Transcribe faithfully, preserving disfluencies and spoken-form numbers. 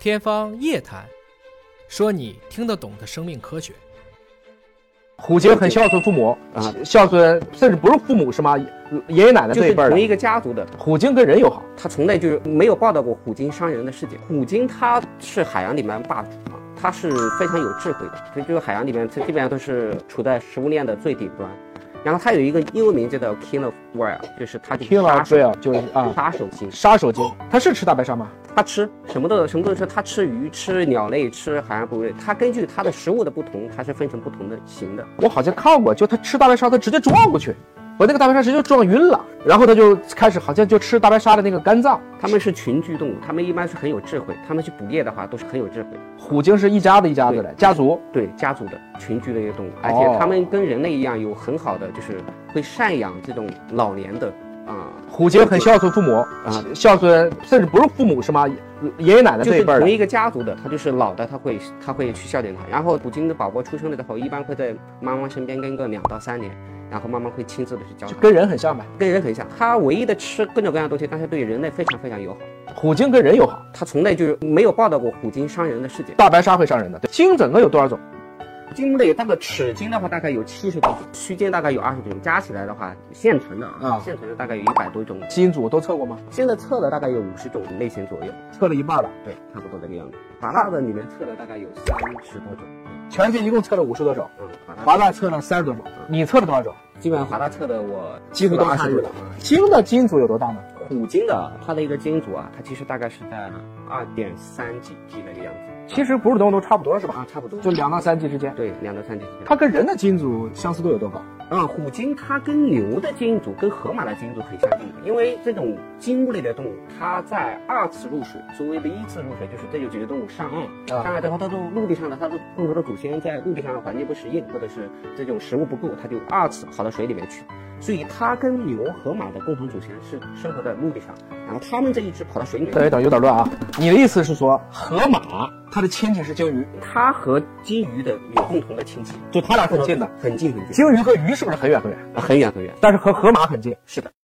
天方夜谭，说你听得懂的生命科学。 虎鲸很孝顺父母啊，孝顺甚至不是父母是吗？爷爷奶奶这一辈的，同一个家族的。 虎鲸跟人友好， 他从来就没有报道过虎鲸伤人的事件。虎鲸它是海洋里面霸主嘛，它是非常有智慧的，所以就是海洋里面它基本上都是处在食物链的最顶端。然后它有一个英文名字叫 King of Whale， 就是它就是杀手， Whale 就是啊杀手鲸。 杀手鲸，它是吃大白鲨吗？ 它吃什么都什么都吃，它吃鱼、吃鸟类、吃海洋哺乳类。它根据它的食物的不同，它是分成不同的型的。 我好像看过，就它吃大白鲨，它直接撞过去，把那个大白鲨直接撞晕了，然后它就开始好像就吃大白鲨的那个肝脏。 它们是群居动物，它们一般是很有智慧，它们去捕猎的话都是很有智慧。 虎鲸是一家子一家子的家族， 对家族的群居的一个动物，而且它们跟人类一样有很好的就是会赡养这种老年的。啊、嗯， 虎鲸很孝顺父母啊，孝顺甚至不是父母是吗？爷爷奶奶这一辈的， 就是同一个家族的，他就是老的，他会他会去孝敬他。然后虎鲸的宝宝出生了之后，一般会在妈妈身边跟个两到三年，然后妈妈会亲自的去教他， 跟人很像呗， 跟人很像。它唯一的吃各种各样的东西，但是对人类非常非常友好。 虎鲸跟人友好， 它从来就是没有报道过虎鲸伤人的事件。 大白鲨会伤人的，鲸整个有多少种？ 鲸类它的齿鲸的话大概有七十多种，须鲸大概有二十多种，加起来的话现存的啊，现存的大概有一百多种。 基因组都测过吗？ 现在测了大概有五十种类型左右， 测了一半了。 对，差不多这个样子。华纳的里面测了大概有三十多种， 全世界一共测了五十多种。 嗯， 华纳测了三十多种，嗯、你测了多少种？ 基本上华纳测的我几乎都参与了。鲸的基因组有多大呢？ 虎鲸的它的一个基因组啊，它其实大概是在二点三几 G 的一个样子。 其实哺乳动物都差不多是吧？ 啊，差不多， 就两到三 G 之间。 对，两到三 G 之间。 它跟人的基因组相似度有多高？ 啊，虎鲸它跟牛的基因组、跟河马的基因组很相近的，因为这种鲸类的动物，它在二次入水，所谓的一次入水就是这几个动物上岸，啊、上岸之后它都陆地上的，它的更多的祖先在陆地上的环境不适应，或者是这种食物不够，它就二次跑到水里面去。所以它跟牛、河马的共同祖先是生活在陆地上，然后它们这一只跑到水里面。 等一等，有点乱啊！你的意思是说，河马它的亲戚是鲸鱼， 它和鲸鱼的有共同的亲戚， 就它俩很近的， 很近很近。 鲸鱼和鱼是不是很远很远？ 很远很远， 但是和河马很近。 是的。